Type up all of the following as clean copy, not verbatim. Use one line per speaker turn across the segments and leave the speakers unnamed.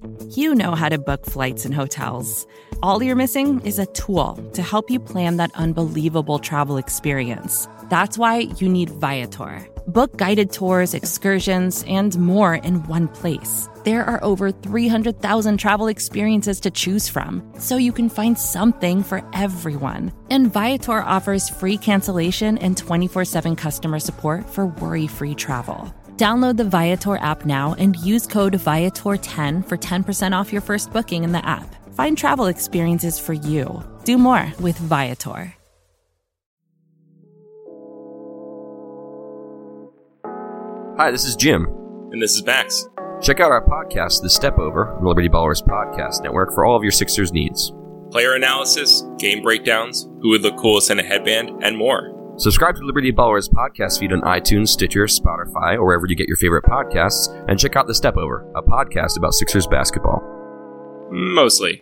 You know how to book flights and hotels. All you're missing is a tool to help you plan that unbelievable travel experience. That's why you need Viator. Book guided tours, excursions, and more in one place. There are over 300,000 travel experiences to choose from, so you can find something for everyone. And Viator offers free cancellation and 24/7 customer support for worry-free travel. Download the Viator app now and use code Viator10 for 10% off your first booking in the app. Find travel experiences for you. Do more with Viator.
Hi, this is Jim.
And this is Max.
Check out our podcast, The Step Over, the Liberty Ballers Podcast Network, for all of your Sixers needs.
Player analysis, game breakdowns, who would look coolest in a headband, and more.
Subscribe to Liberty Ballers podcast feed on iTunes, Stitcher, Spotify, or wherever you get your favorite podcasts, and check out The Step Over, a podcast about Sixers basketball.
Mostly.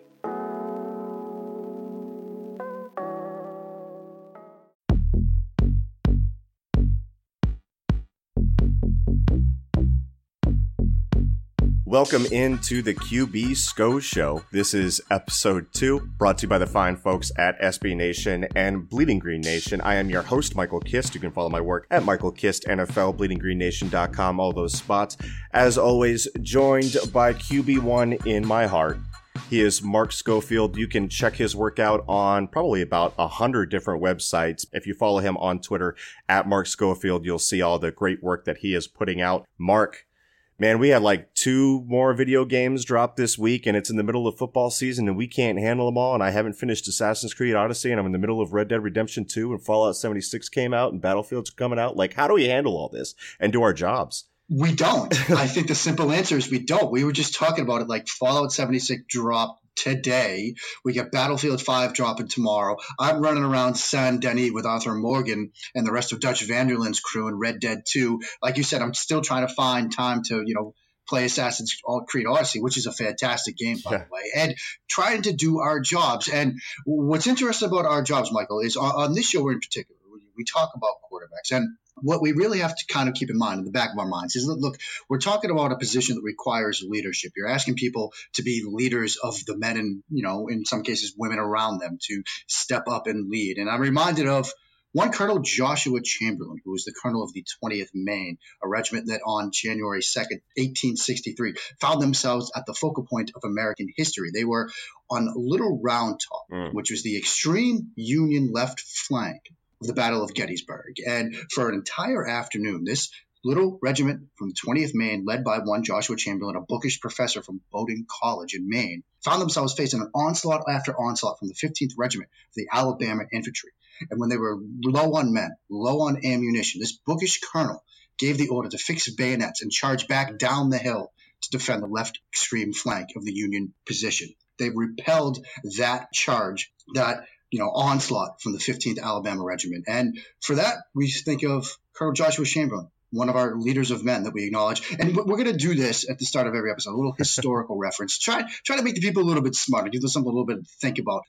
Welcome into the QB SCO Show. This is episode 2, brought to you by the fine folks at SB Nation and Bleeding Green Nation. I am your host, Michael Kist. You can follow my work at Michael Kist NFL, bleedinggreennation.com, all those spots. As always, joined by QB1 in my heart. He is Mark Schofield. You can check his work out on probably about 100 different websites. If you follow him on Twitter at Mark Schofield, you'll see all the great work that he is putting out. Mark, man, we had like 2 more video games drop this week, and it's in the middle of football season, and we can't handle them all, and I haven't finished Assassin's Creed Odyssey, and I'm in the middle of Red Dead Redemption 2, and Fallout 76 came out, and Battlefield's coming out. Like, how do we handle all this and do our jobs?
We don't. I think the simple answer is we don't. We were just talking about it, like Fallout 76 dropped today. We got Battlefield 5 dropping tomorrow. I'm running around Saint Denis with Arthur Morgan and the rest of Dutch Vanderland's crew in Red Dead 2. Like you said, I'm still trying to find time to, play Assassin's Creed Odyssey, which is a fantastic game, by the way, and trying to do our jobs. And what's interesting about our jobs, Michael, is on this show in particular, we talk about quarterbacks. And what we really have to kind of keep in mind in the back of our minds is that, look, we're talking about a position that requires leadership. You're asking people to be leaders of the men and, in some cases, women around them to step up and lead. And I'm reminded of one Colonel Joshua Chamberlain, who was the colonel of the 20th Maine, a regiment that on January 2nd, 1863, found themselves at the focal point of American history. They were on Little Round Top, which was the extreme Union left flank of the Battle of Gettysburg. And for an entire afternoon, this little regiment from the 20th Maine, led by one Joshua Chamberlain, a bookish professor from Bowdoin College in Maine, found themselves facing an onslaught after onslaught from the 15th Regiment of the Alabama Infantry. And when they were low on men, low on ammunition, this bookish colonel gave the order to fix bayonets and charge back down the hill to defend the left extreme flank of the Union position. They repelled that charge, that onslaught from the 15th Alabama Regiment. And for that, we think of Colonel Joshua Chamberlain, one of our leaders of men that we acknowledge. And we're going to do this at the start of every episode, a little historical reference. Try to make the people a little bit smarter, give them something a little bit to think about,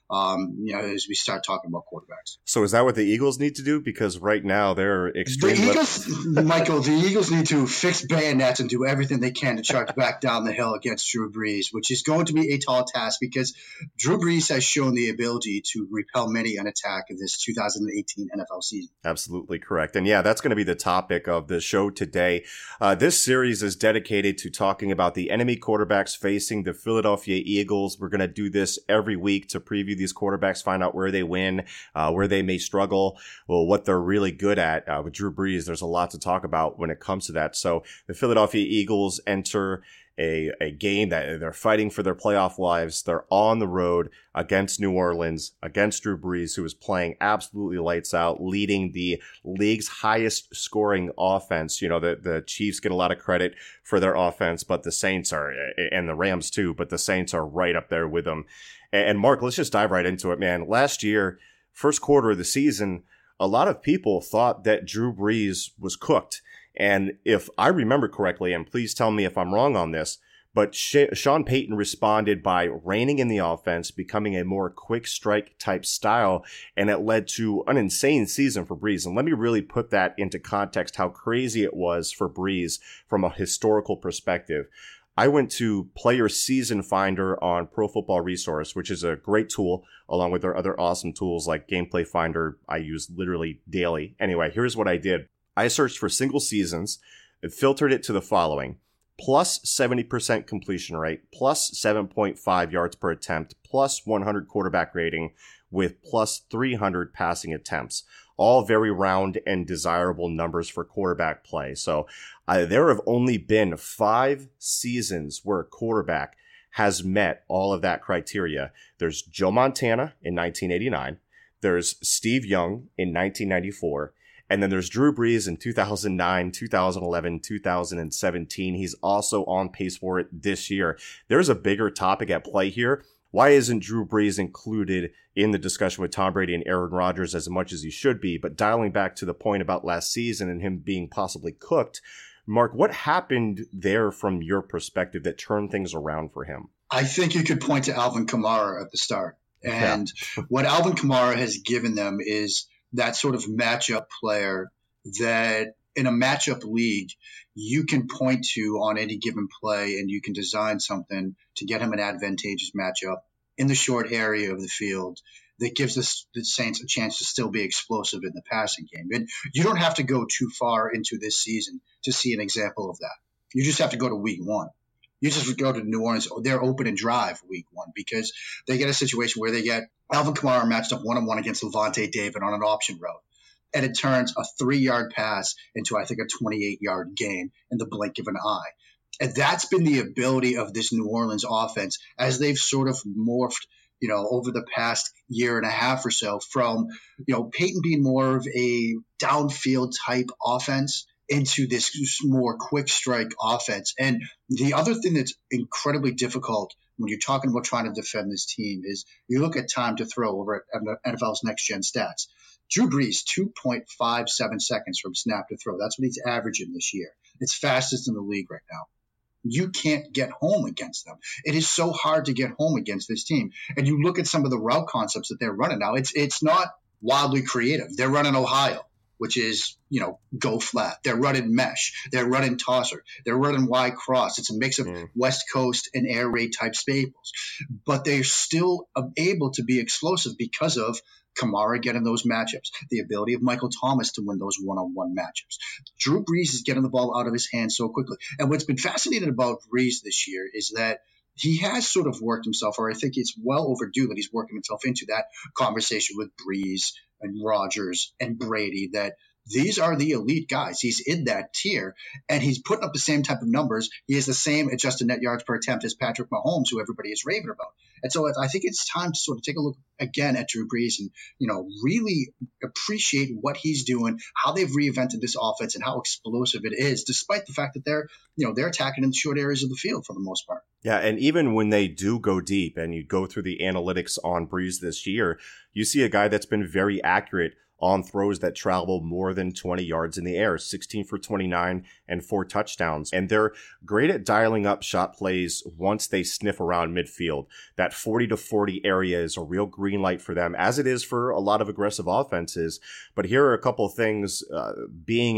as we start talking about quarterbacks.
So is that what the Eagles need to do? Because right now they're extreme.
Michael, the Eagles need to fix bayonets and do everything they can to charge back down the hill against Drew Brees, which is going to be a tall task because Drew Brees has shown the ability to repel many an attack in this 2018 NFL season.
Absolutely correct. And yeah, that's going to be the topic of the show today. This series is dedicated to talking about the enemy quarterbacks facing the Philadelphia Eagles. We're going to do this every week to preview these quarterbacks, find out where they win, where they may struggle, well, what they're really good at. With Drew Brees, there's a lot to talk about when it comes to that. So the Philadelphia Eagles enter a game that they're fighting for their playoff lives. They're on the road against New Orleans, against Drew Brees, who is playing absolutely lights out, leading the league's highest scoring offense. The Chiefs get a lot of credit for their offense, but the Saints are, and the Rams too, but the Saints are right up there with them. And Mark, let's just dive right into it, man. Last year, first quarter of the season, a lot of people thought that Drew Brees was cooked. And if I remember correctly, and please tell me if I'm wrong on this, but Sean Payton responded by reining in the offense, becoming a more quick strike type style, and it led to an insane season for Brees. And let me really put that into context, how crazy it was for Brees from a historical perspective. I went to Player Season Finder on Pro Football Resource, which is a great tool, along with their other awesome tools like Gameplay Finder I use literally daily. Anyway, here's what I did. I searched for single seasons and filtered it to the following: plus 70% completion rate, plus 7.5 yards per attempt, plus 100 quarterback rating, with plus 300 passing attempts. All very round and desirable numbers for quarterback play. So there have only been 5 seasons where a quarterback has met all of that criteria. There's Joe Montana in 1989. There's Steve Young in 1994. And then there's Drew Brees in 2009, 2011, 2017. He's also on pace for it this year. There's a bigger topic at play here. Why isn't Drew Brees included in the discussion with Tom Brady and Aaron Rodgers as much as he should be? But dialing back to the point about last season and him being possibly cooked, Mark, what happened there from your perspective that turned things around for him?
I think you could point to Alvin Kamara at the start. And what Alvin Kamara has given them is that sort of matchup player that in a matchup league, you can point to on any given play and you can design something to get him an advantageous matchup in the short area of the field that gives the Saints a chance to still be explosive in the passing game. And you don't have to go too far into this season to see an example of that. You just have to go to week 1. You just go to New Orleans, they're open and drive week 1 because they get a situation where they get Alvin Kamara matched up 1-on-1 against Levante David on an option route. And it turns a 3-yard pass into, I think, a 28-yard gain in the blink of an eye. And that's been the ability of this New Orleans offense as they've sort of morphed, over the past year and a half or so from, Peyton being more of a downfield type offense into this more quick strike offense. And the other thing that's incredibly difficult when you're talking about trying to defend this team is you look at time to throw over at NFL's Next Gen Stats. Drew Brees, 2.57 seconds from snap to throw. That's what he's averaging this year. It's fastest in the league right now. You can't get home against them. It is so hard to get home against this team. And you look at some of the route concepts that they're running now. It's not wildly creative. They're running Ohio, which is, go flat. They're running mesh. They're running tosser. They're running wide cross. It's a mix of West Coast and air raid type staples. But they're still able to be explosive because of Kamara getting those matchups, the ability of Michael Thomas to win those one-on-one matchups. Drew Brees is getting the ball out of his hands so quickly. And what's been fascinating about Brees this year is that he has sort of worked himself, or I think it's well overdue that he's working himself into that conversation with Brees and Rodgers and Brady, that these are the elite guys. He's in that tier, and he's putting up the same type of numbers. He has the same adjusted net yards per attempt as Patrick Mahomes, who everybody is raving about. And so I think it's time to sort of take a look again at Drew Brees and, really appreciate what he's doing, how they've reinvented this offense, and how explosive it is, despite the fact that they're attacking in the short areas of the field for the most part.
Yeah, and even when they do go deep and you go through the analytics on Brees this year, you see a guy that's been very accurate on throws that travel more than 20 yards in the air, 16 for 29 and 4 touchdowns. And they're great at dialing up shot plays once they sniff around midfield. That 40 to 40 area is a real green light for them, as it is for a lot of aggressive offenses. But here are a couple of things, being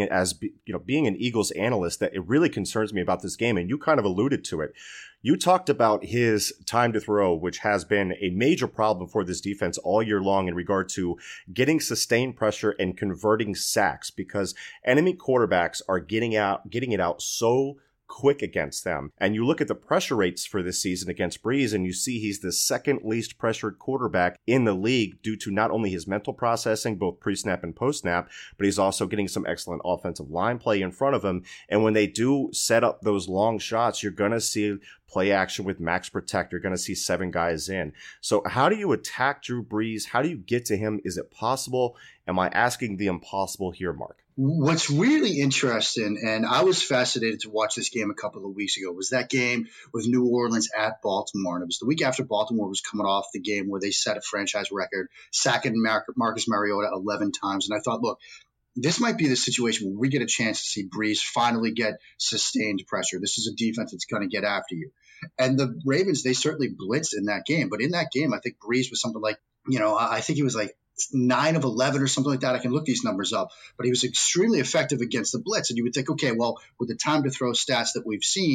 an Eagles analyst, that it really concerns me about this game. And you kind of alluded to it. You talked about his time to throw, which has been a major problem for this defense all year long in regard to getting sustained pressure and converting sacks, because enemy quarterbacks are getting it out so quick against them. And you look at the pressure rates for this season against Brees, and you see he's the second least pressured quarterback in the league due to not only his mental processing, both pre-snap and post-snap, but he's also getting some excellent offensive line play in front of him. And when they do set up those long shots, you're going to see play action with max protect. You're going to see 7 guys in. So how do you attack Drew Brees? How do you get to him? Is it possible? Am I asking the impossible here, Mark?
What's really interesting, and I was fascinated to watch this game a couple of weeks ago, was that game with New Orleans at Baltimore. And it was the week after Baltimore was coming off the game where they set a franchise record, sacking Marcus Mariota 11 times. And I thought, look, this might be the situation where we get a chance to see Brees finally get sustained pressure. This is a defense that's going to get after you. And the Ravens, they certainly blitzed in that game. But in that game, I think Brees was something like, I think he was like 9 of 11 or something like that. I can look these numbers up. But he was extremely effective against the blitz. And you would think, okay, well, with the time to throw stats that we've seen,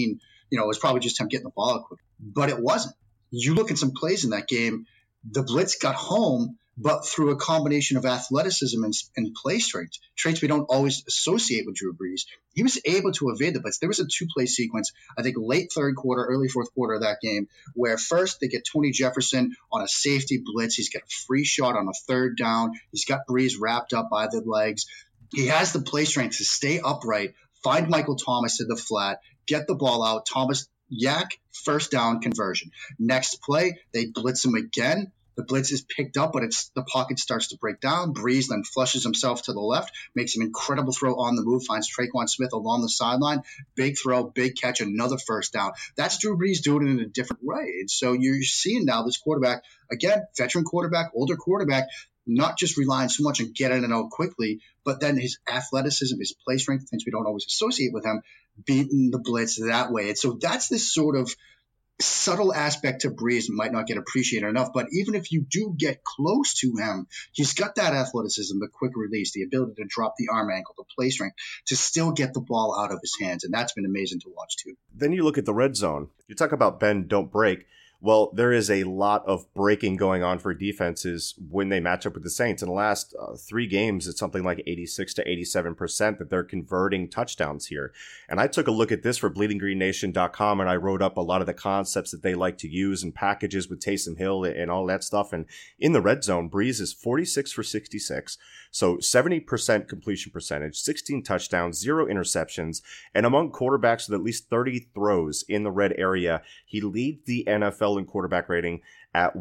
it was probably just him getting the ball out quick. But it wasn't. You look at some plays in that game, the blitz got home, but through a combination of athleticism and play strength, traits we don't always associate with Drew Brees, he was able to evade the blitz. There was a 2-play sequence, I think late third quarter, early fourth quarter of that game, where first they get Tony Jefferson on a safety blitz. He's got a free shot on a third down. He's got Brees wrapped up by the legs. He has the play strength to stay upright, find Michael Thomas in the flat, get the ball out. Thomas, yak, first down conversion. Next play, they blitz him again. The blitz is picked up, but the pocket starts to break down. Brees then flushes himself to the left, makes an incredible throw on the move, finds Tre'Quan Smith along the sideline. Big throw, big catch, another first down. That's Drew Brees doing it in a different way. And so you're seeing now this quarterback, again, veteran quarterback, older quarterback, not just relying so much on getting it out quickly, but then his athleticism, his play strength, things we don't always associate with him, beating the blitz that way. And so that's this sort of subtle aspect to Brees might not get appreciated enough, but even if you do get close to him, he's got that athleticism, the quick release, the ability to drop the arm angle, the play strength, to still get the ball out of his hands, and that's been amazing to watch too.
Then you look at the red zone. You talk about bend, don't break. Well, there is a lot of breaking going on for defenses when they match up with the Saints. In the last 3 games, it's something like 86 to 87% that they're converting touchdowns here. And I took a look at this for bleedinggreennation.com, and I wrote up a lot of the concepts that they like to use and packages with Taysom Hill and all that stuff. And in the red zone, Brees is 46 for 66. So 70% completion percentage, 16 touchdowns, 0 interceptions. And among quarterbacks with at least 30 throws in the red area, he leads the NFL in quarterback rating at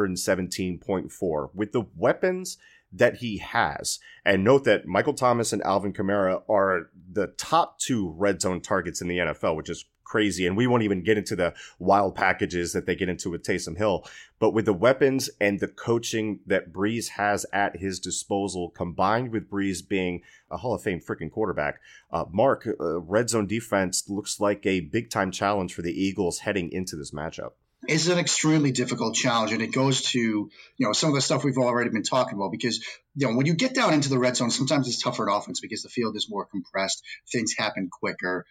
117.4 with the weapons that he has. And note that Michael Thomas and Alvin Kamara are the top 2 red zone targets in the NFL, which is crazy. And we won't even get into the wild packages that they get into with Taysom Hill. But with the weapons and the coaching that Brees has at his disposal, combined with Brees being a Hall of Fame freaking quarterback, Mark, red zone defense looks like a big time challenge for the Eagles heading into this matchup.
It's an extremely difficult challenge, and it goes to some of the stuff we've already been talking about, because when you get down into the red zone, sometimes it's tougher at offense because the field is more compressed, things happen quicker.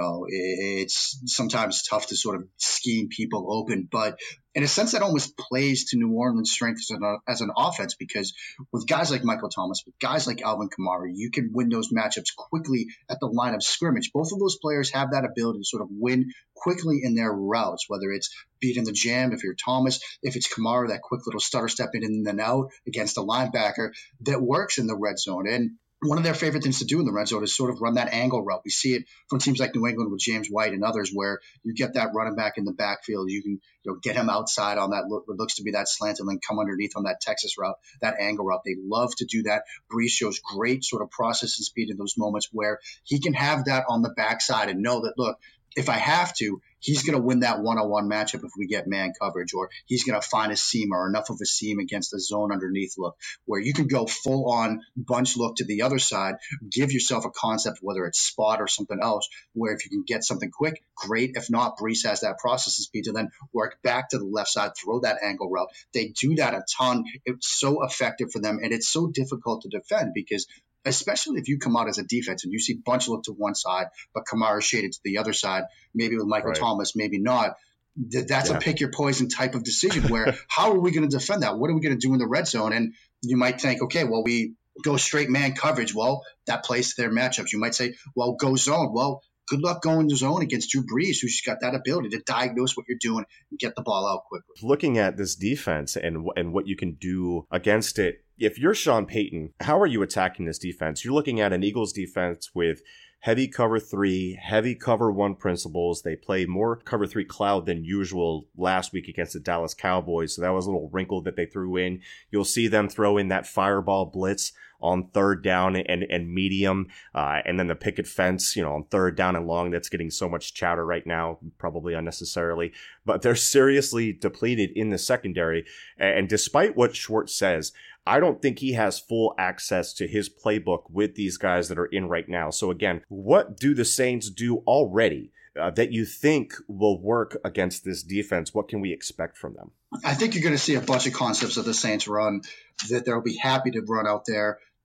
It's sometimes tough to sort of scheme people open, but in a sense that almost plays to New Orleans' strengths as an offense, because with guys like Michael Thomas, with guys like Alvin Kamara, you can win those matchups quickly at the line of scrimmage. Both of those players have that ability to sort of win quickly in their routes, whether it's beating the jam if you're Thomas, if it's Kamara, that quick little stutter step in and then out against a linebacker that works in the red zone. And one of their favorite things to do in the red zone is sort of run that angle route. We see it from teams like New England with James White and others, where you get that running back in the backfield. You can get him outside on that what looks to be that slant and then come underneath on that Texas route, that angle route. They love to do that. Brees shows great sort of process and speed in those moments where he can have that on the backside and know that, look, if I have to, he's going to win that one-on-one matchup if we get man coverage, or he's going to find a seam or enough of a seam against a zone underneath look where you can go full on bunch look to the other side, give yourself a concept, whether it's spot or something else, where if you can get something quick, great. If not, Brees has that processing speed to then work back to the left side, throw that angle route. They do that a ton. It's so effective for them, and it's so difficult to defend because especially if you come out as a defense and you see bunch look to one side, but Kamara shaded to the other side, maybe with Michael Thomas, maybe not. That's a pick your poison type of decision where how are we going to defend that? What are we going to do in the red zone? And you might think, okay, well, we go straight man coverage. Well, that plays to their matchups. You might say, well, go zone. Well, good luck going to zone against Drew Brees, who's got that ability to diagnose what you're doing and get the ball out quickly.
Looking at this defense and what you can do against it, if you're Sean Payton, how are you attacking this defense? You're looking at an Eagles defense with heavy cover 3, heavy cover 1 principles. They play more cover 3 cloud than usual last week against the Dallas Cowboys. So that was a little wrinkle that they threw in. You'll see them throw in that fireball blitz on third down and medium, and then the picket fence, on third down and long. That's getting so much chatter right now, probably unnecessarily. But they're seriously depleted in the secondary. And despite what Schwartz says, I don't think he has full access to his playbook with these guys that are in right now. So again, what do the Saints do already that you think will work against this defense? What can we expect from them?
I think you're going to see a bunch of concepts that the Saints run that they'll be happy to run out there.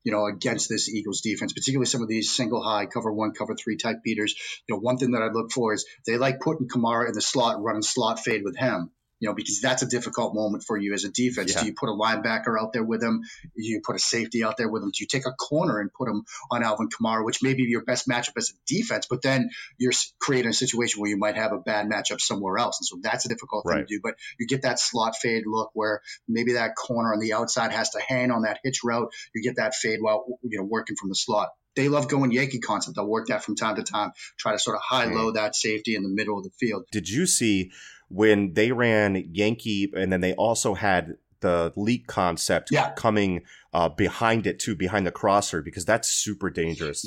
against this Eagles defense, particularly some of these single high, cover 1, cover 3 type beaters. One thing that I look for is they like putting Kamara in the slot and running slot fade with him. Because that's a difficult moment for you as a defense. Yeah. Do you put a linebacker out there with him? Do you put a safety out there with him? Do you take a corner and put him on Alvin Kamara, which may be your best matchup as a defense, but then you're creating a situation where you might have a bad matchup somewhere else. And so that's a difficult thing to do. But you get that slot fade look where maybe that corner on the outside has to hang on that hitch route. You get that fade while, working from the slot. They love going Yankee concept. They'll work that from time to time, try to sort of high-low that safety in the middle of the field.
Did you see when they ran Yankee and then they also had the leak concept coming behind it too, behind the crosser, because that's super dangerous.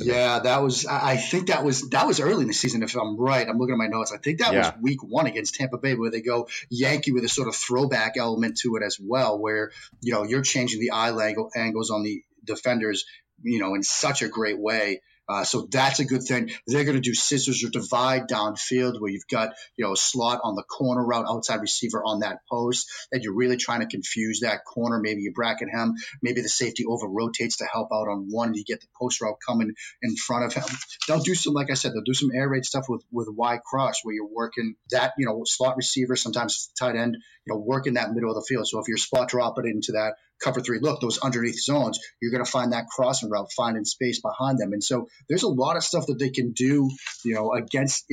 I think that was early in the season. If I'm right, I'm looking at my notes. I think that was week 1 against Tampa Bay, where they go Yankee with a sort of throwback element to it as well, where, you're changing the eye angles on the defenders, in such a great way. So that's a good thing. They're going to do scissors or divide downfield where you've got, a slot on the corner route, outside receiver on that post, that you're really trying to confuse that corner. Maybe you bracket him. Maybe the safety over rotates to help out on one. You get the post route coming in front of him. They'll do some, like I said, they'll do some air raid stuff with Y cross where you're working that, slot receiver, sometimes tight end, working that middle of the field. So if you're spot dropping into that cover 3 look, those underneath zones, you're going to find that crossing route, finding space behind them. And so there's a lot of stuff that they can do, against,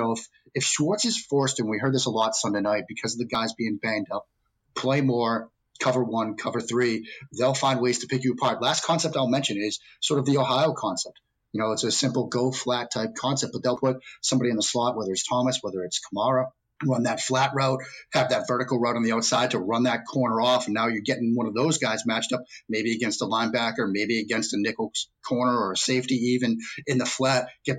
if Schwartz is forced, and we heard this a lot Sunday night because of the guys being banged up, play more, cover 1, cover 3, they'll find ways to pick you apart. Last concept I'll mention is sort of the Ohio concept. It's a simple go flat type concept, but they'll put somebody in the slot, whether it's Thomas, whether it's Kamara, run that flat route, have that vertical route on the outside to run that corner off. And now you're getting one of those guys matched up, maybe against a linebacker, maybe against a nickel corner or a safety, even in the flat, get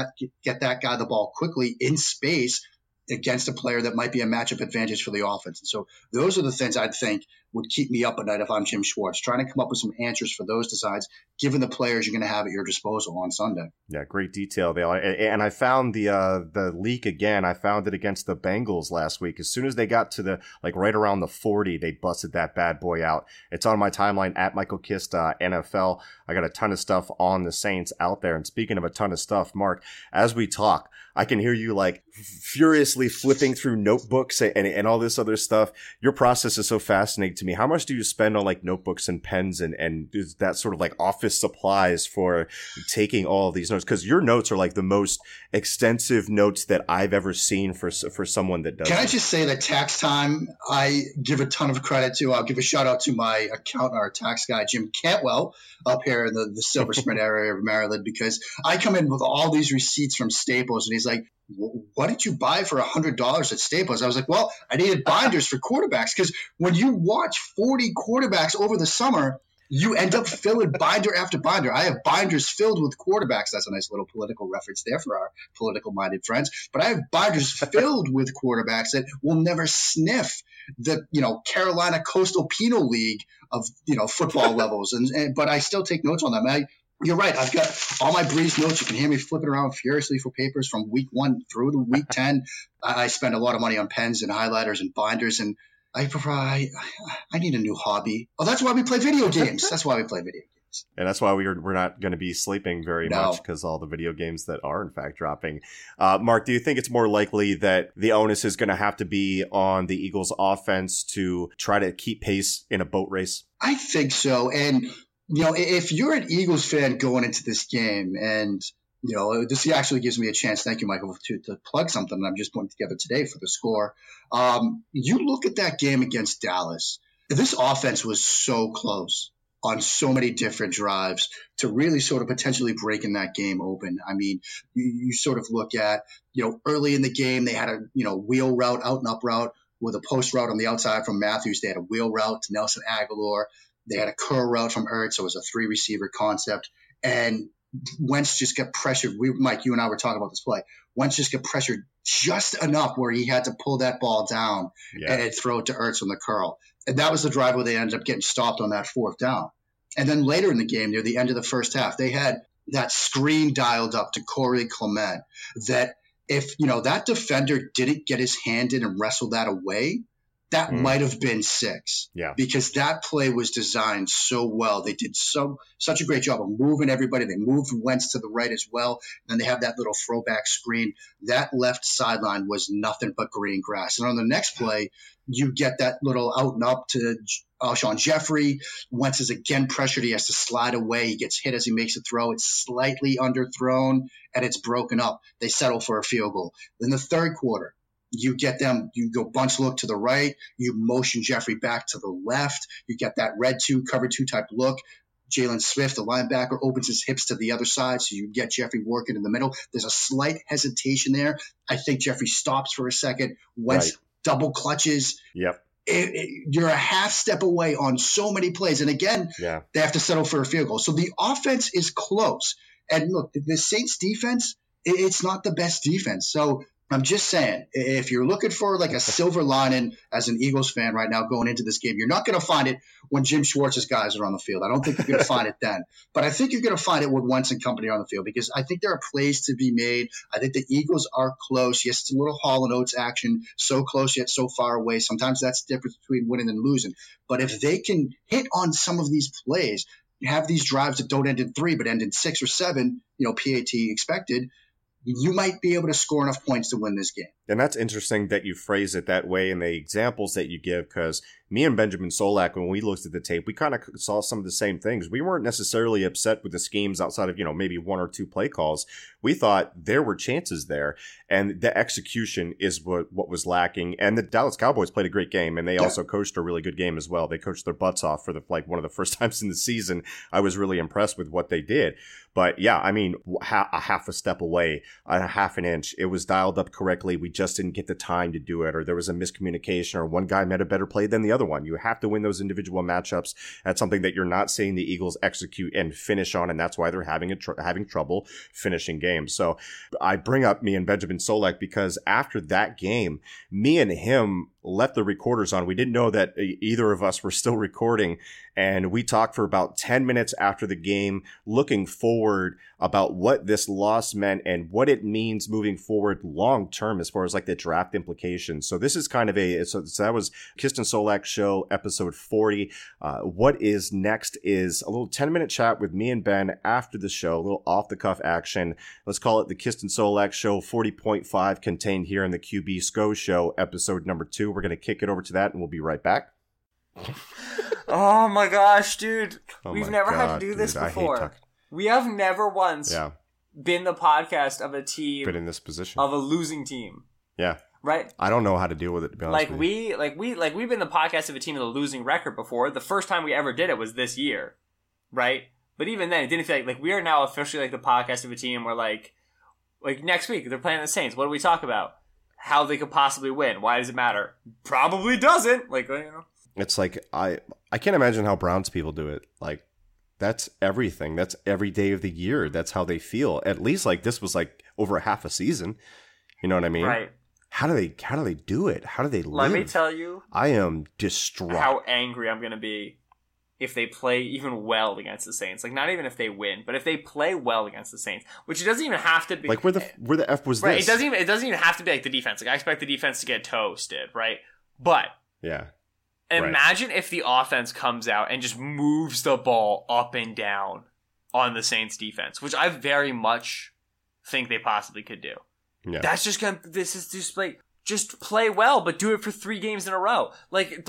that guy the ball quickly in space against a player that might be a matchup advantage for the offense. And so those are the things I'd think would keep me up at night if I'm Jim Schwartz, trying to come up with some answers for those designs, given the players you're going to have at your disposal on Sunday.
Yeah, great detail there. And I found the leak again. I found it against the Bengals last week. As soon as they got to the, right around the 40, they busted that bad boy out. It's on my timeline at Michael Kist NFL. I got a ton of stuff on the Saints out there. And speaking of a ton of stuff, Mark, as we talk, I can hear you furiously flipping through notebooks and all this other stuff. Your process is so fascinating to me. How much do you spend on notebooks and pens and that sort of office supplies for taking all of these notes? Because your notes are the most extensive notes that I've ever seen for someone that does.
Can I just say that tax time, I give a ton of credit to. I'll give a shout out to my accountant, our tax guy, Jim Cantwell, up here in the Silver Spring area of Maryland, because I come in with all these receipts from Staples, and he's like, what did you buy for $100 at Staples? I was like, well, I needed binders for quarterbacks, because when you watch 40 quarterbacks over the summer, you end up filling binder after binder. I have binders filled with quarterbacks. That's a nice little political reference there for our political-minded friends. But I have binders filled with quarterbacks that will never sniff the, Carolina Coastal Penal League of, football levels. But I still take notes on them. You're right. I've got all my Breeze notes. You can hear me flipping around furiously for papers from week 1 through to week 10. I spend a lot of money on pens and highlighters and binders, and I need a new hobby. Oh, that's why we play video games.
And that's why we're not going to be sleeping very much, because all the video games that are in fact dropping. Mark, do you think it's more likely that the onus is going to have to be on the Eagles offense to try to keep pace in a boat race?
I think so. And if you're an Eagles fan going into this game, and this actually gives me a chance, thank you, Michael, to plug something that I'm just putting together today for the score. You look at that game against Dallas. This offense was so close on so many different drives to really sort of potentially breaking that game open. I mean, you sort of look at, early in the game, they had a, wheel route, out and up route with a post route on the outside from Matthews. They had a wheel route to Nelson Aguilar. They had a curl route from Ertz, so it was a 3-receiver concept. And Wentz just got pressured. Mike, you and I were talking about this play. Wentz just got pressured just enough where he had to pull that ball down and throw it to Ertz on the curl. And that was the drive where they ended up getting stopped on that 4th down. And then later in the game, near the end of the first half, they had that screen dialed up to Corey Clement that if, that defender didn't get his hand in and wrestle that away, that might have been 6.
Yeah.
Because that play was designed so well. They did such a great job of moving everybody. They moved Wentz to the right as well. And then they have that little throwback screen. That left sideline was nothing but green grass. And on the next play, you get that little out and up to Alshon Jeffrey. Wentz is again pressured. He has to slide away. He gets hit as he makes a throw. It's slightly underthrown, and it's broken up. They settle for a field goal. Then the third quarter, you get them, you go bunch look to the right. You motion Jeffrey back to the left. You get that red 2, cover 2 type look. Jalen Swift, the linebacker, opens his hips to the other side, so you get Jeffrey working in the middle. There's a slight hesitation there. I think Jeffrey stops for a second. Wentz double clutches.
Yep.
You're a half step away on so many plays. And again, they have to settle for a field goal. So the offense is close. And look, the Saints defense, it's not the best defense. So I'm just saying, if you're looking for like a silver lining as an Eagles fan right now going into this game, you're not going to find it when Jim Schwartz's guys are on the field. I don't think you're going to find it then. But I think you're going to find it when Wentz and company are on the field, because I think there are plays to be made. I think the Eagles are close. Yes, it's a little Hall and Oates action, so close yet so far away. Sometimes that's the difference between winning and losing. But if they can hit on some of these plays, you have these drives that don't end in 3 but end in 6 or 7, PAT expected, you might be able to score enough points to win this game.
And that's interesting that you phrase it that way in the examples that you give, because me and Benjamin Solak, when we looked at the tape, we kind of saw some of the same things. We weren't necessarily upset with the schemes outside of, maybe 1 or 2 play calls. We thought there were chances there, and the execution is what was lacking. And the Dallas Cowboys played a great game, and they also coached a really good game as well. They coached their butts off for one of the first times in the season. I was really impressed with what they did. But yeah, I mean, a half a step away, a half an inch, it was dialed up correctly. We just didn't get the time to do it, or there was a miscommunication, or one guy made a better play than the other one. You have to win those individual matchups. That's something that you're not seeing the Eagles execute and finish on, and that's why they're having trouble finishing games. So I bring up me and Benjamin Solak because after that game, me and him left the recorders on. We didn't know that either of us were still recording, and we talked for about 10 minutes after the game, looking forward about what this loss meant and what it means moving forward long term as far as like the draft implications. So this is kind of so that was Kiston Solak Show episode 40. What is next is a little 10-minute chat with me and Ben after the show, a little off the cuff action. Let's call it the Kiston Solak Show 40.5, contained here in the QB SCO Show episode number 2. We're going to kick it over to that, and we'll be right back.
Oh my gosh, dude. We've never had to do this before. We have never once been the podcast of a team,
been in this position
of a losing team.
Yeah.
Right?
I don't know how to deal with it, to be honest with you.
We've been the podcast of a team with a losing record before. The first time we ever did it was this year. Right? But even then, it didn't feel like we are now officially like the podcast of a team where like next week they're playing the Saints. What do we talk about? How they could possibly win. Why does it matter? Probably doesn't.
It's like, I can't imagine how Browns people do it. Like, that's everything. That's every day of the year. That's how they feel. At least like this was like over half a season. You know what I mean?
Right.
How do they do it? How do they live?
Let me tell you.
I am distraught.
How angry I'm going to be if they play even well against the Saints. Like, not even if they win, but if they play well against the Saints, which it doesn't even have to be.
Like, where the F was
right,
this?
It doesn't even have to be like the defense. Like, I expect the defense to get toasted, right? But
yeah.
Imagine if the offense comes out and just moves the ball up and down on the Saints defense, which I very much think they possibly could do.
Yeah.
That's just just play well, but do it for 3 games in a row. Like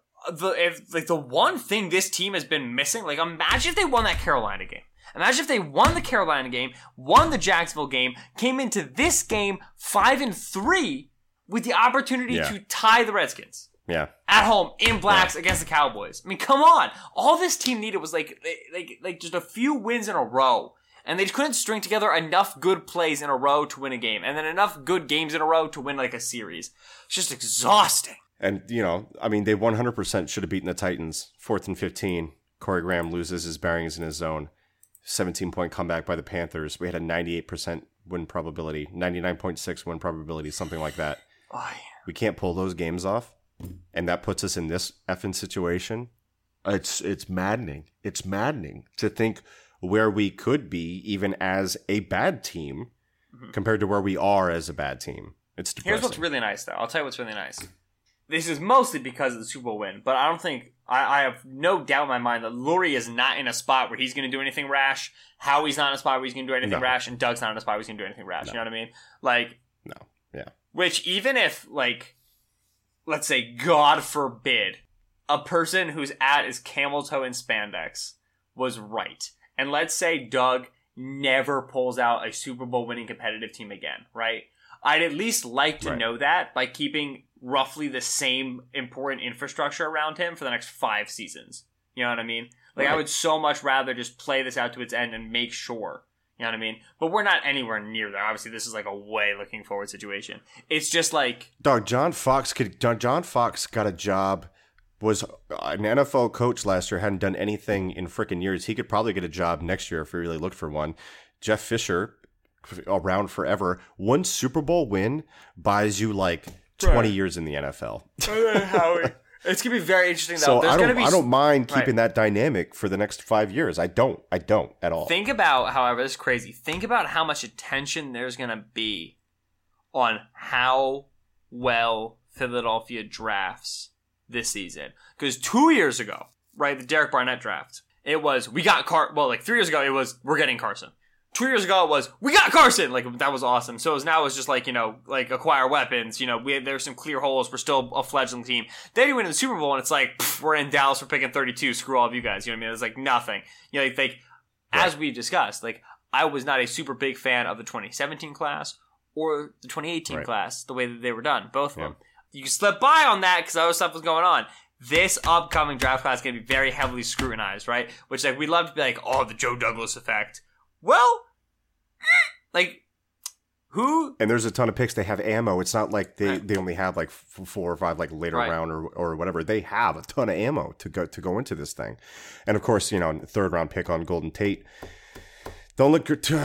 the one thing this team has been missing, like imagine if they won that Carolina game. Imagine if they won the Carolina game, won the Jacksonville game, came into this game 5-3 with the opportunity to tie the Redskins.
Yeah.
At home, in blacks, against the Cowboys. I mean, come on. All this team needed was like just a few wins in a row. And they couldn't string together enough good plays in a row to win a game. And then enough good games in a row to win like a series. It's just exhausting.
And, they 100% should have beaten the Titans. 4th and 15. Corey Graham loses his bearings in his zone. 17-point comeback by the Panthers. We had a 98% win probability. 99.6 win probability, something like that.
Oh, yeah.
We can't pull those games off. And that puts us in this effing situation. It's maddening. It's maddening to think where we could be even as a bad team compared to where we are as a bad team. It's depressing.
Here's what's really nice, though. I'll tell you what's really nice. this is mostly because of the Super Bowl win, but I don't think I have no doubt in my mind that Lurie is not in a spot where he's going to do anything rash. Howie's not in a spot where he's going to do anything rash, and Doug's not in a spot where he's going to do anything rash. You know what I mean? Like,
no, yeah.
Which even if, like, let's say, God forbid, a person whose at is camel toe and spandex was right, and let's say Doug never pulls out a Super Bowl winning competitive team again, right? I'd at least like to know that by keeping roughly the same important infrastructure around him for the next 5 seasons. You know what I mean? Like, I would so much rather just play this out to its end and make sure. You know what I mean? But we're not anywhere near there. Obviously, this is like a way looking forward situation. It's just like...
Dog, John Fox got a job, was an NFL coach last year, hadn't done anything in freaking years. He could probably get a job next year if he really looked for one. Jeff Fisher, around forever. One Super Bowl win buys you like 20 years in the NFL.
Howie. It's going to be very interesting, though.
So I don't mind keeping that dynamic for the next 5 years. I don't at all.
Think about, however, this is crazy. Think about how much attention there's going to be on how well Philadelphia drafts this season. Because 2 years ago, right, the Derek Barnett draft, it was, we got 3 years ago, it was, we're getting Carson. 2 years ago, it was, we got Carson! Like, that was awesome. So now it's just like, like acquire weapons. There's some clear holes. We're still a fledgling team. Then you win the Super Bowl, and it's like, we're in Dallas, we're picking 32. Screw all of you guys. You know what I mean? It's like nothing. As we've discussed, like, I was not a super big fan of the 2017 class or the 2018 class, the way that they were done. Both of them. You slipped by on that because other stuff was going on. This upcoming draft class is going to be very heavily scrutinized, right? Which, like, we love to be like, oh, the Joe Douglas effect. Well, like, who?
And there's a ton of picks. They have ammo. It's not like they only have like 4 or 5 like later round or whatever. They have a ton of ammo to go into this thing. And of course, 3rd round pick on Golden Tate. Don't look too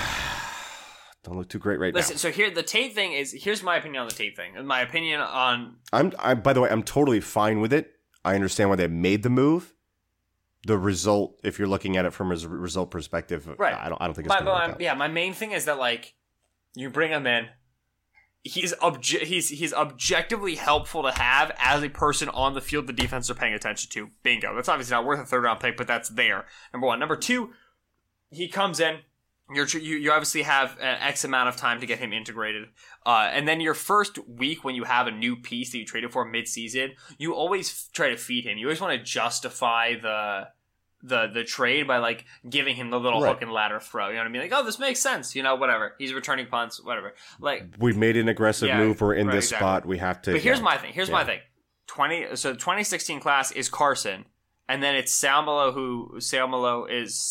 great right now.
Listen, so here the Tate thing is. Here's my opinion on the Tate thing. My opinion on.
By the way, I'm totally fine with it. I understand why they made the move. The result, if you're looking at it from a result perspective, I don't think it's going to work out.
Yeah, my main thing is that, like, you bring him in. He's objectively helpful to have as a person on the field the defense are paying attention to. Bingo. That's obviously not worth a 3rd round pick, but that's there. Number 1. Number 2, he comes in. You obviously have an X amount of time to get him integrated. And then your first week when you have a new piece that you traded for mid-season, you always try to feed him. You always want to justify the trade by, like, giving him the little hook and ladder throw. You know what I mean? Like, oh, this makes sense. Whatever. He's returning punts, whatever. Like,
we've made an aggressive move. We're in this spot. We have to.
But here's my thing. My thing. So the 2016 class is Carson, and then it's Seumalo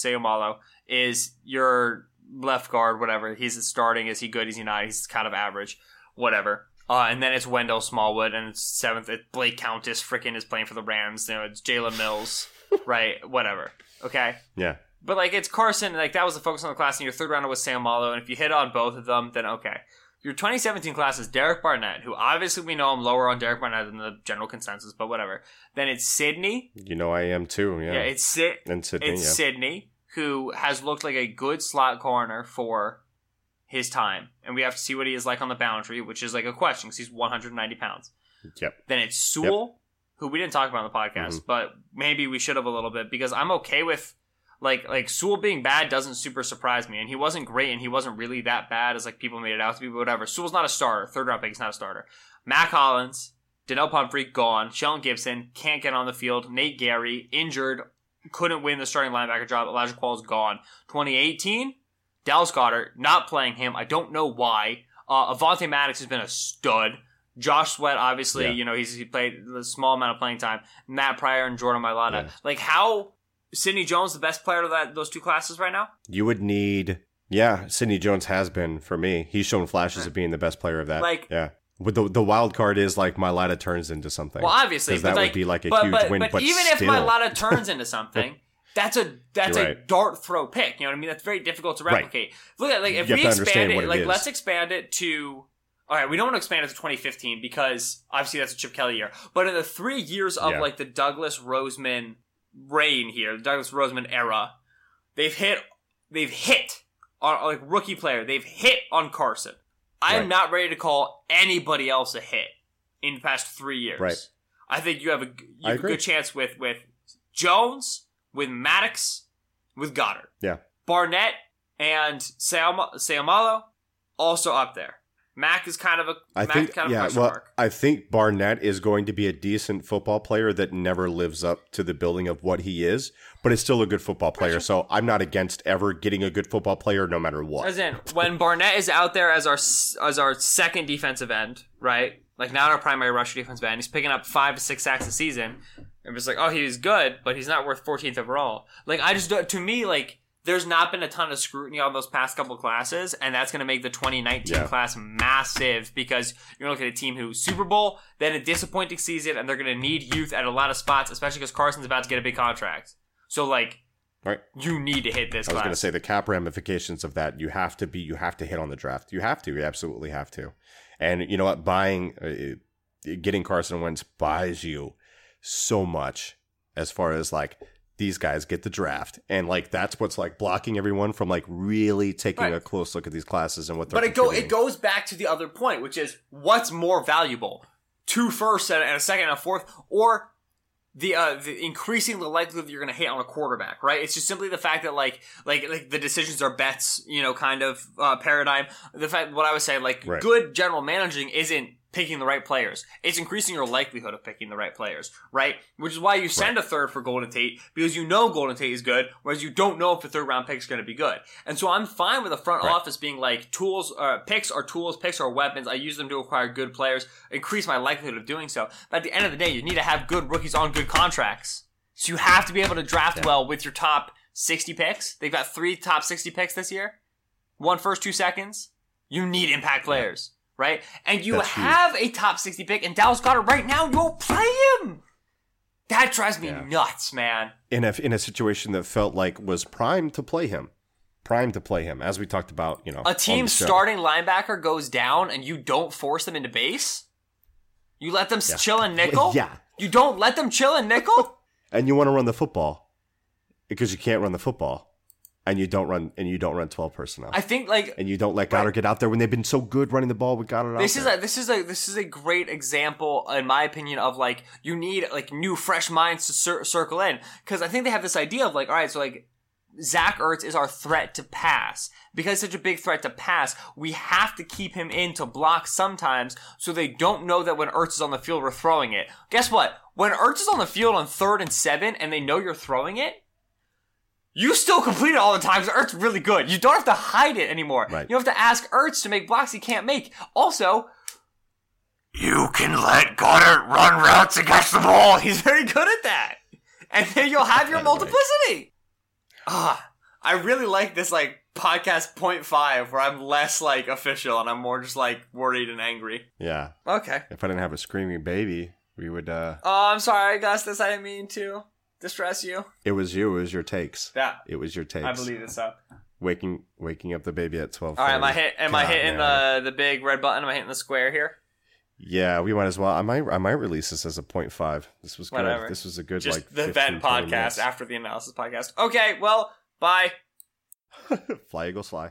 is your left guard, whatever. He's starting. Is he good? Is he not? He's kind of average. Whatever. And then it's Wendell Smallwood, and it's 7th. Blake Countess freaking is playing for the Rams. It's Jalen Mills, right? Whatever. Okay?
Yeah.
But, like, it's Carson. Like, that was the focus on the class, and your 3rd rounder was Sam Malo, and if you hit on both of them, then okay. Your 2017 class is Derek Barnett, who obviously we know I'm lower on Derek Barnett than the general consensus, but whatever. Then it's Sydney.
I am too, yeah.
Yeah, it's Sydney, who has looked like a good slot corner for his time. And we have to see what he is like on the boundary, which is like a question because he's 190 pounds.
Yep.
Then it's Sewell, who we didn't talk about on the podcast, but maybe we should have a little bit because I'm okay with like Sewell being bad doesn't super surprise me. And he wasn't great and he wasn't really that bad as like people made it out to be, but whatever. Sewell's not a starter. 3rd round pick, he's not a starter. Mac Hollins, Donnell Pumphrey, gone. Sheldon Gibson, can't get on the field. Nate Gary, injured. Couldn't win the starting linebacker job. Elijah Qualls gone. 2018, Dallas Goedert, not playing him. I don't know why. Avonte Maddox has been a stud. Josh Sweat, obviously, he played a small amount of playing time. Matt Pryor and Jordan Mailata. Yeah. Like, how Sidney Jones the best player of those 2 classes right now?
You would need, Sidney Jones has been for me. He's shown flashes of being the best player of that. Like, yeah. But the wild card is like Mailata turns into something.
Well, obviously,
that would be like a huge win. But
even if Mailata turns into something, that's a dart throw pick. You know what I mean? That's very difficult to replicate. Right. Look at if we expand it, like let's expand it to. All right, we don't want to expand it to 2015 because obviously that's a Chip Kelly year. But in the 3 years of like the Douglas Roseman reign here, the Douglas Roseman era, they've hit on like rookie player. They've hit on Carson. I am not ready to call anybody else a hit in the past 3 years.
Right.
I think you have a good chance with Jones, with Maddox, with Goddard.
Yeah.
Barnett and Seumalo also up there. Mac is kind of a question mark.
I think Barnett is going to be a decent football player that never lives up to the billing of what he is, but is still a good football player. So I'm not against ever getting a good football player no matter what.
As in, when Barnett is out there as our second defensive end, right? Like not our primary rusher defensive end, he's picking up 5 to 6 sacks a season. It was like, oh, he's good, but he's not worth 14th overall. Like to me, like, there's not been a ton of scrutiny on those past couple classes, and that's going to make the 2019 class massive because you're looking at a team who's Super Bowl, then a disappointing season, and they're going to need youth at a lot of spots, especially because Carson's about to get a big contract. So, like, you need to hit this class.
I was going to say the cap ramifications of that, you have to hit on the draft. You absolutely have to. And you know what? Getting Carson Wentz buys you so much as far as, like, these guys get the draft, and like that's what's like blocking everyone from like really taking a close look at these classes and what they're
it goes back to the other point, which is what's more valuable, 2 firsts and a second and a fourth, or the increasing the likelihood that you're going to hit on a quarterback, right? It's just simply the fact that like the decisions are bets, kind of paradigm. The fact what I was saying, like good general managing isn't picking the right players. It's increasing your likelihood of picking the right players, right? Which is why you send a third for Golden Tate, because you know Golden Tate is good, whereas you don't know if the third round pick is going to be good. And so I'm fine with the front office being like picks are weapons. I use them to acquire good players, increase my likelihood of doing so. But at the end of the day, you need to have good rookies on good contracts. So you have to be able to draft well with your top 60 picks. They've got 3 top 60 picks this year. 1 first, 2 seconds. You need impact players. Right? And you have a top 60 pick in Dallas Goedert right now. You won't play him. That drives me nuts, man.
In a situation that felt like was primed to play him. As we talked about,
a team starting linebacker goes down and you don't force them into base? You let them chill in nickel?
Yeah.
You don't let them chill in nickel?
And you want to run the football because you can't run the football. And you don't run 12 personnel.
I think
and you don't let Goddard get out there when they've been so good running the ball with Goddard.
This is a great example, in my opinion, of like you need like new fresh minds to circle in, because I think they have this idea of like, all right, so like Zach Ertz is our threat to pass. Because it's such a big threat to pass, we have to keep him in to block sometimes, so they don't know that when Ertz is on the field we're throwing it. Guess what? When Ertz is on the field on 3rd and 7 and they know you're throwing it, you still complete it all the time because Ertz really good. You don't have to hide it anymore.
Right.
You don't have to ask Ertz to make blocks he can't make. Also, you can let Goddard run routes against the ball. He's very good at that. And then you'll have your multiplicity. I really like this like podcast 0.5 where I'm less like official and I'm more just like worried and angry.
Yeah.
Okay.
If I didn't have a screaming baby, we would
Oh, I'm sorry, Augustus. I didn't mean to distress you.
It was you. It was your takes.
Yeah.
It was your takes.
I believe it so.
Waking up the baby at 12.
All right, am I hitting the big red button? Am I hitting the square here?
Yeah, we might as well. I might release this as a 0.5. This was good.
Whatever.
This was a good
just
like
the
15,
event podcast
minutes.
after the analysis podcast. Okay, well, bye.
Fly Eagles fly.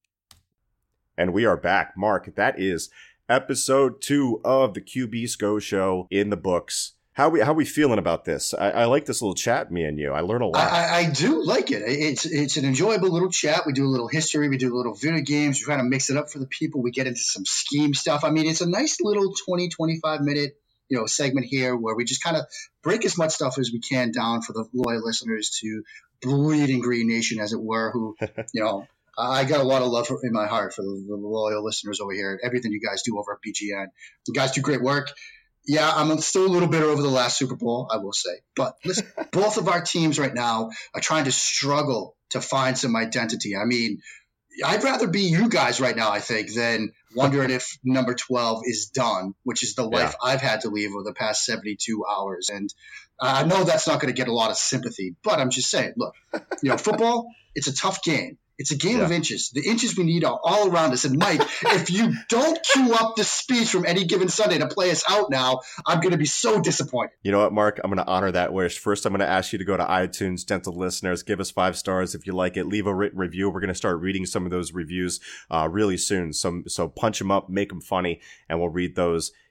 And we are back. Mark, that is episode 2 of the QB SCO show in the books. How we feeling about this? I like this little chat, me and you. I learn a lot.
I do like it. It's an enjoyable little chat. We do a little history. We do a little video games. We try to mix it up for the people. We get into some scheme stuff. I mean, it's a nice little 20, 25 minute segment here where we just kind of break as much stuff as we can down for the loyal listeners to Bleeding Green Nation, as it were, who, I got a lot of love in my heart for the loyal listeners over here. Everything you guys do over at BGN. You guys do great work. Yeah, I'm still a little bitter over the last Super Bowl, I will say. But listen, both of our teams right now are trying to struggle to find some identity. I mean, I'd rather be you guys right now, I think, than wondering if number 12 is done, which is the life I've had to leave over the past 72 hours. And I know that's not going to get a lot of sympathy, but I'm just saying, look, football, it's a tough game. It's a game of inches. The inches we need are all around us. And Mike, if you don't cue up the speech from Any Given Sunday to play us out now, I'm going to be so disappointed.
You know what, Mark? I'm going to honor that wish. First, I'm going to ask you to go to iTunes, Dental listeners, give us 5 stars if you like it. Leave a written review. We're going to start reading some of those reviews really soon. So punch them up, make them funny, and we'll read those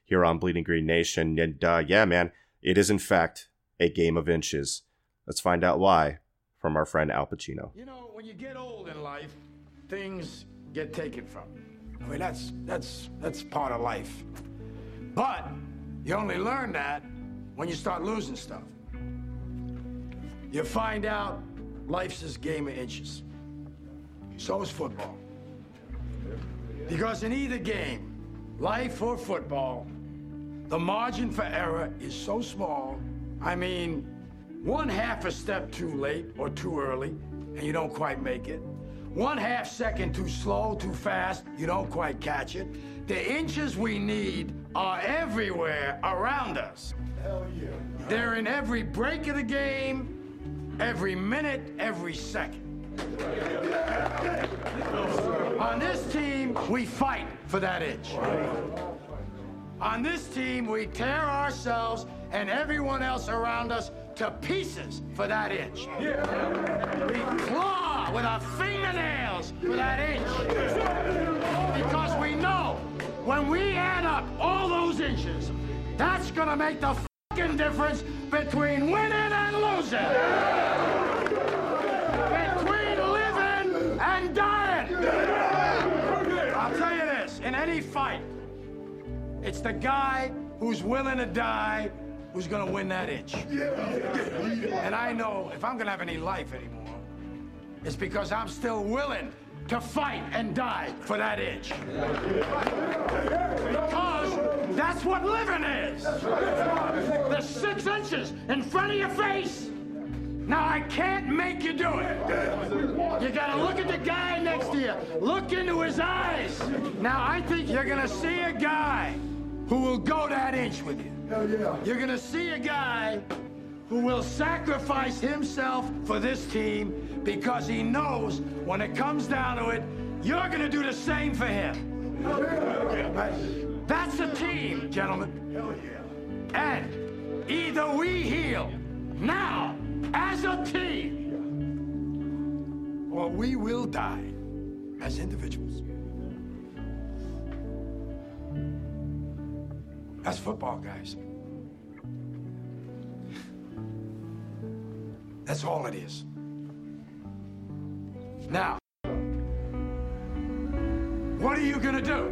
here on Bleeding Green Nation. And yeah, man, it is in fact a game of inches. Let's find out why from our friend Al Pacino.
You know, when you get old in life, things get taken from you. I mean, that's part of life. But you only learn that when you start losing stuff. You find out life's this game of inches. So is football. Because in either game, life or football, the margin for error is so small. I mean, 1/2 a step too late or too early, and you don't quite make it. 1/2 second too slow, too fast, you don't quite catch it. The inches we need are everywhere around us. Hell yeah. They're in every break of the game, every minute, every second. On this team, we fight for that inch. On this team, we tear ourselves and everyone else around us to pieces for that inch. We claw with our fingernails for that inch. Because we know when we add up all those inches, that's gonna make the fucking difference between winning and losing. Between living and dying. I'll tell you this, in any fight, it's the guy who's willing to die who's gonna win that inch. And I know if I'm gonna have any life anymore, it's because I'm still willing to fight and die for that inch. Because that's what living is. The 6 inches in front of your face. Now, I can't make you do it. You gotta look at the guy next to you. Look into his eyes. Now, I think you're gonna see a guy who will go that inch with you. You're gonna see a guy who will sacrifice himself for this team because he knows when it comes down to it, you're gonna do the same for him. That's a team, gentlemen. And either we heal now as a team, or we will die as individuals. That's football, guys. That's all it is. Now, what are you gonna do?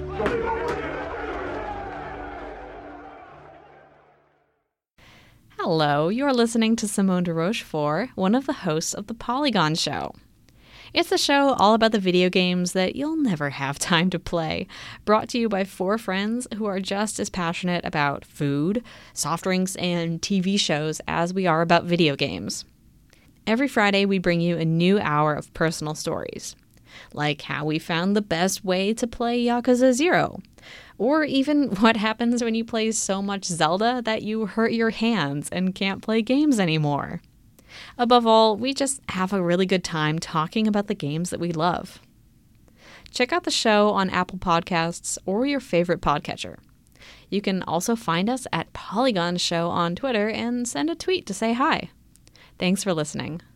Hello, you're listening to Simone de Rochefort, one of the hosts of The Polygon Show. It's a show all about the video games that you'll never have time to play, brought to you by 4 friends who are just as passionate about food, soft drinks, and TV shows as we are about video games. Every Friday, we bring you a new hour of personal stories, like how we found the best way to play Yakuza 0, or even what happens when you play so much Zelda that you hurt your hands and can't play games anymore. Above all, we just have a really good time talking about the games that we love. Check out the show on Apple Podcasts or your favorite podcatcher. You can also find us at Polygon Show on Twitter and send a tweet to say hi. Thanks for listening.